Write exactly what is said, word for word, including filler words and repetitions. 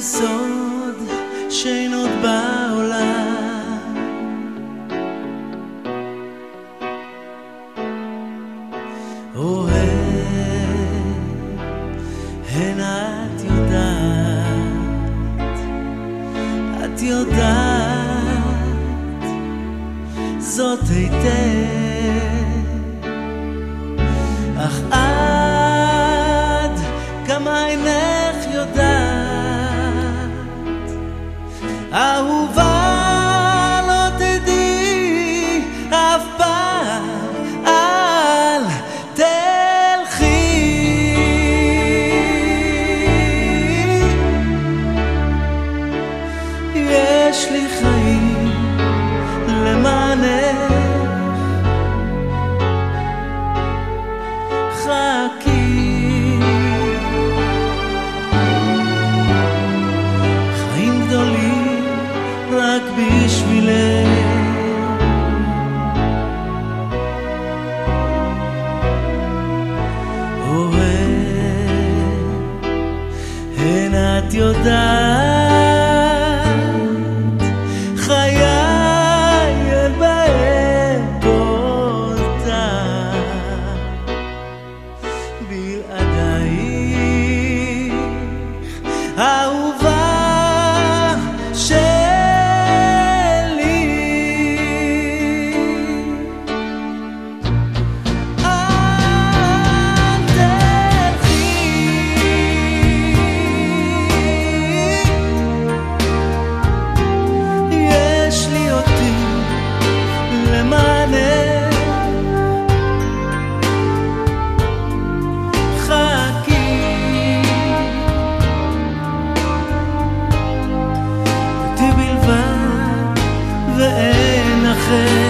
סוד שאין עוד בעולם. אוהב, הן את יודעת, את יודעת זאת היטב, אך עד כמה אינך יודעת, אהובה לא תדעי אף פעם, אל תלכי. יש לי חיים למענך, חכי, חיים גדולים רק בשבילך. אוהב, הן את יודעת, חיי אין בהם אותך, בלעדייך אהובה ואין אחר.